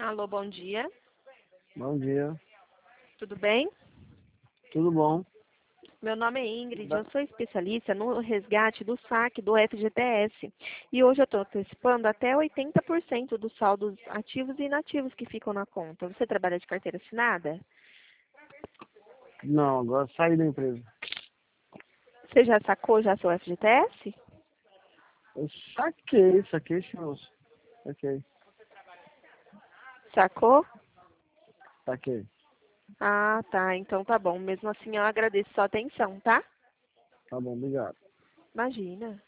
Alô, bom dia. Bom dia, Tudo bem? tudo bom? Meu nome é Ingrid, eu sou especialista no resgate do saque do FGTS. E hoje eu estou antecipando até 80% dos saldos ativos e inativos que ficam na conta. Você trabalha de carteira assinada? Não, agora saí da empresa. Você já sacou já seu FGTS? Eu saquei sim, moço. Saquei, Sacou? saquei. Ah, tá. Então tá bom. Mesmo assim, eu agradeço sua atenção, tá? Tá bom, obrigado. Imagina.